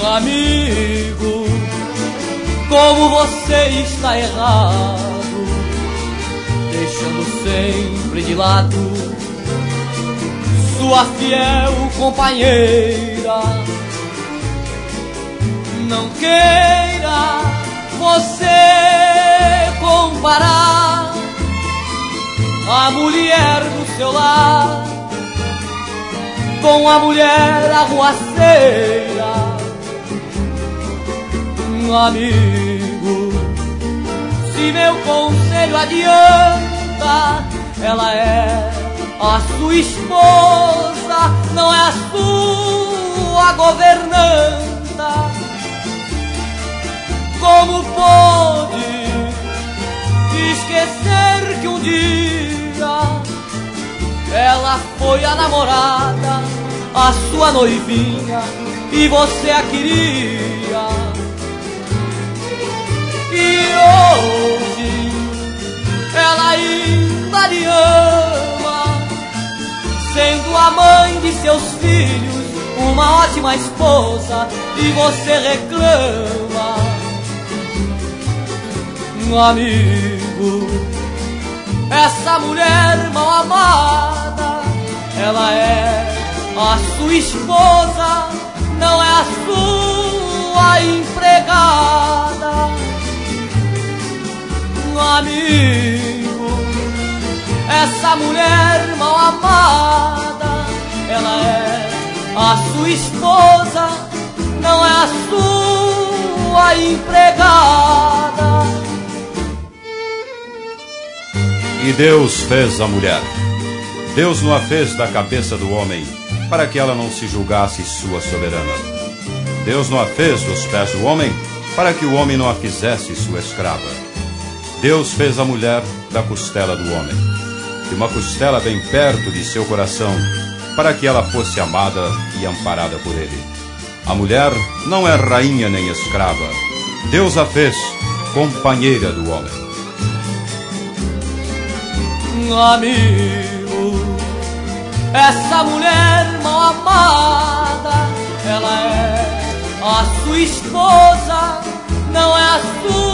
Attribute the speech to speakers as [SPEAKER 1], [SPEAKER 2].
[SPEAKER 1] Amigo, como você está errado, deixando sempre de lado sua fiel companheira. Não queira você comparar a mulher do seu lar com a mulher arruaceira. Amigo, se meu conselho adianta, ela é a sua esposa, não é a sua governanta. Como pode esquecer que um dia ela foi a namorada, a sua noivinha, e você a queria? E hoje ela ainda lhe ama, sendo a mãe de seus filhos, uma ótima esposa, e você reclama. Amigo, essa mulher mal amada, ela é a sua esposa, não é a sua empregada. Amigo, essa mulher mal amada, ela é a sua esposa, não é a sua empregada.
[SPEAKER 2] E Deus fez a mulher. Deus não a fez da cabeça do homem, para que ela não se julgasse sua soberana. Deus não a fez dos pés do homem, para que o homem não a fizesse sua escrava. Deus fez a mulher da costela do homem, de uma costela bem perto de seu coração, para que ela fosse amada e amparada por ele. A mulher não é rainha nem escrava. Deus a fez companheira do homem.
[SPEAKER 1] Amigo, essa mulher mal amada, ela é a sua esposa, não é a sua